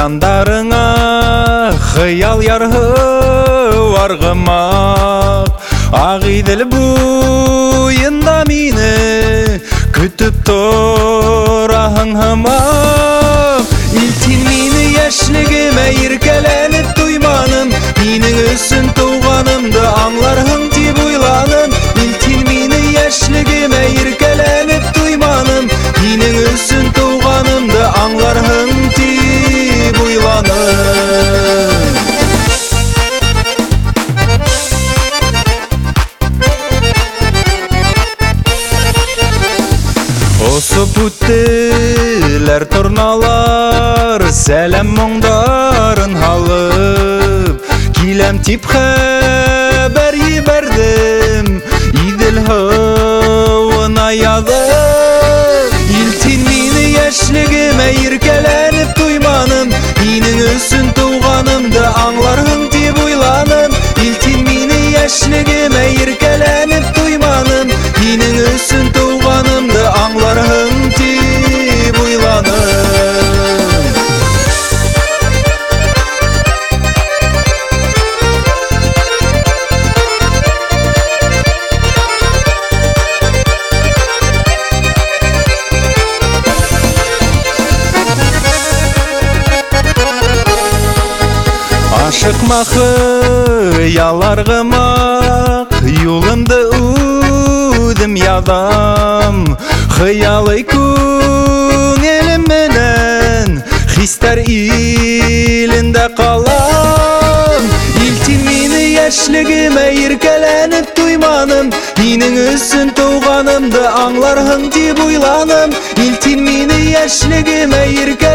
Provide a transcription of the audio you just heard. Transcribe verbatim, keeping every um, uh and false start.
жандарыңа хыял ярғы арғымақ Ағиділ буйында мені күтіп тұрағың хымақ Илтин мені яшілігіме еркеленіп туйманым Менің өсін туғанымды аңларғың деп ойланым Илтин мені яшілігіме еркеленіп туйманым Менің өсін туғанымды аңларғың деп ойланым Осы бүттілер тұрналар сәлем мұңдарын алып Келем тип хәбәр ебәрдім Иділ хауын аядып Илтин мені яшілігіме еркеленіп туйманым Менің өсін туғанымды аңларғың деп ойланым Илтин мені яшілігіме еркеленіп туйманым Менің өсін туғанымды аңларғың деп ойланым Ашықмақы яларғымақ Юлымды үдім ядам Хыялы көңеліменен Хистер илінде қалам Илтин мені яшілігіме еркеленіп туйманым Менің өсін туғанымды аңларғың деп ойланым Илтин мені яшілігіме еркеленіп